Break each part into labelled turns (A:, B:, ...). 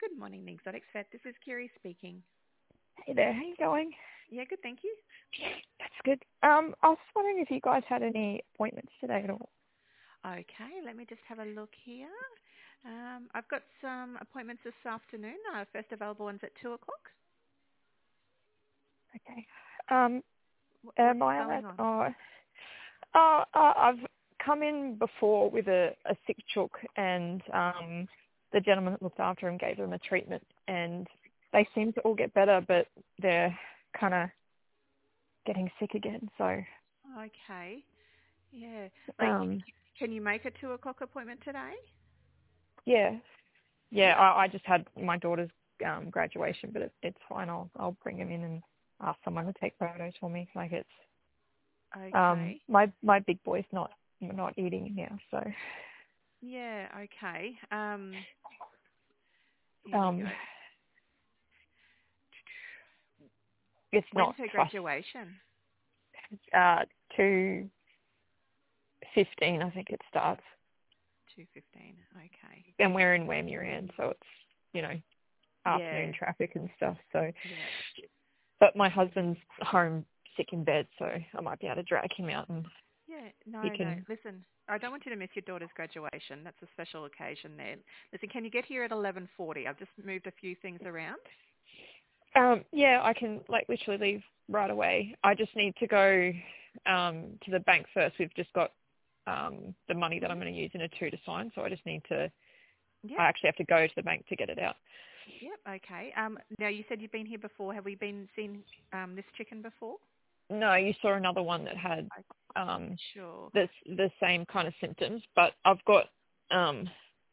A: Good morning, the Exotics Vet. This is Kiri speaking.
B: Hey there, how you going?
A: Yeah, good, thank you.
B: That's good. I was wondering if you guys had any appointments today at all.
A: Okay, let me just have a look here. I've got some appointments this afternoon. First available one's at 2 o'clock.
B: Okay.
A: What's
B: Am I
A: going
B: allowed?
A: on?
B: I've come in before with a sick chook, and the gentleman that looked after him gave them a treatment, and they seem to all get better, but they're kind of getting sick again. So,
A: Okay, yeah. Like,
B: um,
A: can you make a 2 o'clock appointment today?
B: yeah, yeah.
A: Yeah.
B: I just had my daughter's graduation, but it's fine. I'll bring him in and ask someone to take photos for me. Like it's
A: Okay.
B: my big boy's not eating now, so
A: Yeah, okay. Here we
B: um
A: go.
B: it's
A: When's
B: not
A: her
B: fuss.
A: graduation?
B: 2:15 I think it starts,
A: 2:15. Okay.
B: and we're in Wamuran, so it's
A: Yeah.
B: afternoon traffic and stuff. So,
A: Yeah.
B: but my husband's home sick in bed, so I might be able to drag him out and
A: Yeah,
B: he
A: no, no.
B: can.
A: Listen, I don't want you to miss your daughter's graduation. That's a special occasion there. Listen, can you get here at 11:40? I've just moved a few things around.
B: Yeah, I can like literally leave right away. I just need to go to the bank first. We've just got the money that I'm going to use in a two to sign, so I just need to.
A: Yep,
B: I actually have to go to the bank to get it out.
A: yep, okay. Now you said you've been here before. Have we been seen this chicken before?
B: No, you saw another one that had
A: I,
B: um,
A: sure.
B: the same kind of symptoms, but um,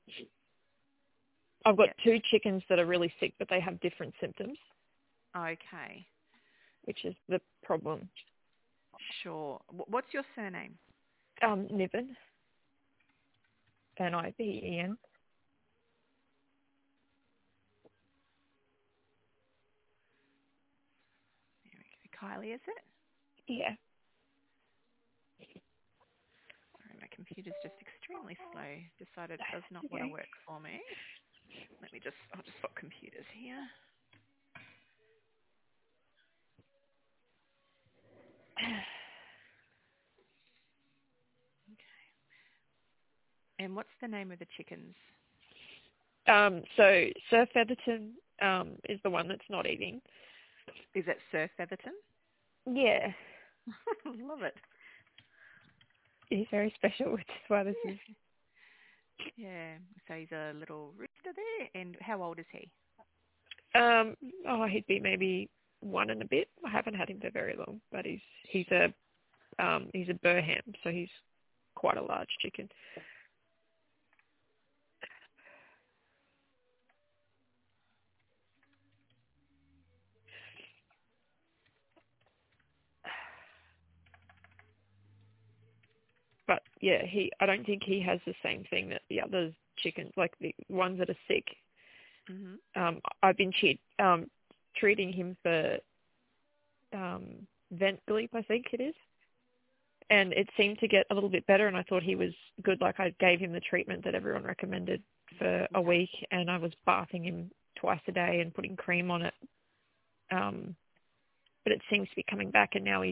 B: I've got
A: Yep.
B: two chickens that are really sick, but they have different symptoms,
A: Okay.
B: which is the problem.
A: Sure. What's your surname?
B: Niven, Niben.
A: There we go. Kylie, is it?
B: Yeah.
A: Sorry, my computer's just extremely slow. Decided it does not want to
B: Okay.
A: work for me. I'll just swap computers here. And what's the name of the chickens?
B: So Sir Featherton is the one that's not eating.
A: Is it Sir Featherton?
B: Yeah,
A: Love it.
B: he's very special, which is why this is.
A: Yeah. So he's a little rooster there. And how old is he?
B: He'd be maybe one and a bit. I haven't had him for very long, but he's a Burham, so he's quite a large chicken. But yeah, I don't think he has the same thing that the other chickens, like the ones that are sick.
A: Mhm.
B: I've been treating him for vent bleep, I think it is. And it seemed to get a little bit better, and I thought he was good. Like I gave him the treatment that everyone recommended for a
A: Yeah.
B: week, and I was bathing him twice a day and putting cream on it. But it seems to be coming back, and now he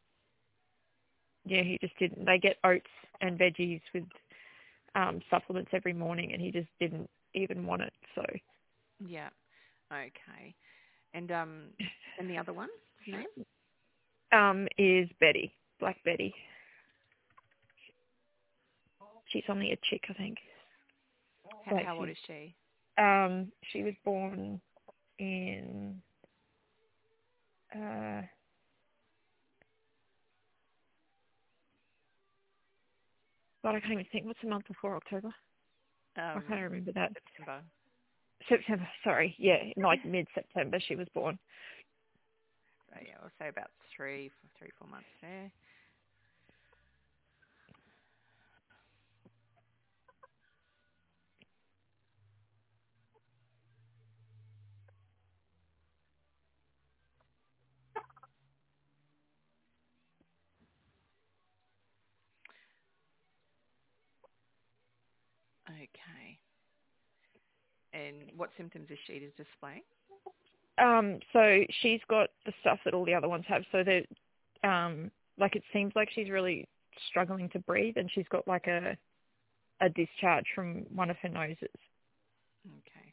B: just didn't. They get oats and veggies with supplements every morning, and he just didn't even want it. So
A: Yeah. Okay. And the other one, his name?
B: is Betty, Black Betty. She's only a chick, I think. Like
A: How old is she?
B: she was born in God, I can't even think. What's the month before October? I can't remember that.
A: September.
B: September. Sorry, yeah, like mid-September she was born.
A: So yeah, I'll say about 4 months there. Okay. And what symptoms is she displaying?
B: So she's got the stuff that all the other ones have. So that, like, it seems like she's really struggling to breathe, and she's got like a discharge from one of her noses.
A: Okay.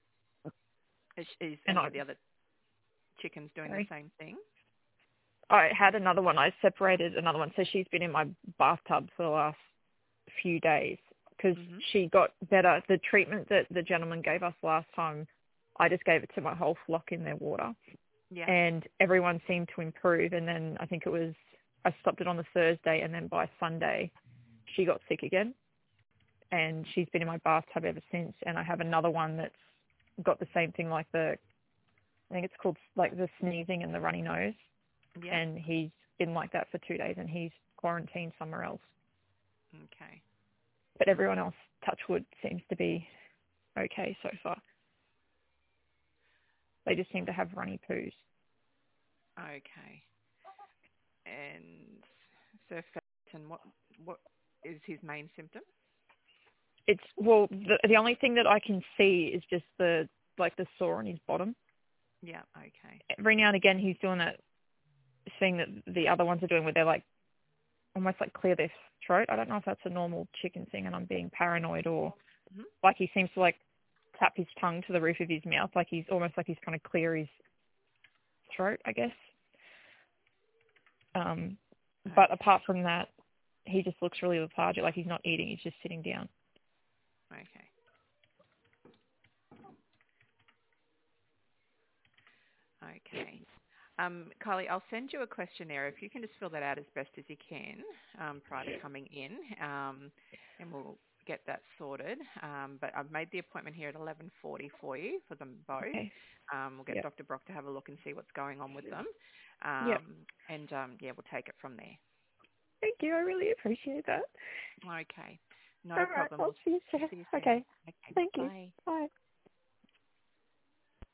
A: Is
B: And
A: any of the other chickens doing the
B: sorry.
A: same thing?
B: I had another one. I separated another one. So she's been in my bathtub for the last few days because she got better. The treatment that the gentleman gave us last time, I just gave it to my whole flock in their water.
A: Yeah.
B: And everyone seemed to improve. And then I think I stopped it on the Thursday, and then by Sunday she got sick again. And she's been in my bathtub ever since. And I have another one that's got the same thing, like I think it's called like the sneezing and the runny nose.
A: Yeah.
B: And he's been like that for 2 days, and he's quarantined somewhere else.
A: Okay.
B: But everyone else, touch wood, seems to be okay so far. They just seem to have runny poos.
A: Okay. And so Felton, what is his main symptom?
B: It's, well, the only thing that I can see is just the sore on his bottom.
A: Yeah. Okay.
B: Every now and again he's doing that thing that the other ones are doing, where they're like almost like clear their throat. I don't know if that's a normal chicken thing and I'm being paranoid, or like he seems to like tap his tongue to the roof of his mouth, like he's almost like he's trying to clear his throat, I guess. But apart from that, he just looks really lethargic, like he's not eating, he's just sitting down.
A: Okay. Okay. Kylie, I'll send you a questionnaire. If you can just fill that out as best as you can prior to coming in, and we'll get that sorted. But I've made the appointment here at 11:40 for you for them both.
B: Okay.
A: We'll get Dr. Brock to have a look and see what's going on with them. And we'll take it from there.
B: Thank you. I really appreciate that.
A: Okay. No
B: All right.
A: problem.
B: I'll see you soon.
A: See you soon.
B: Okay.
A: Okay.
B: Thank you.
A: Bye.
B: Bye.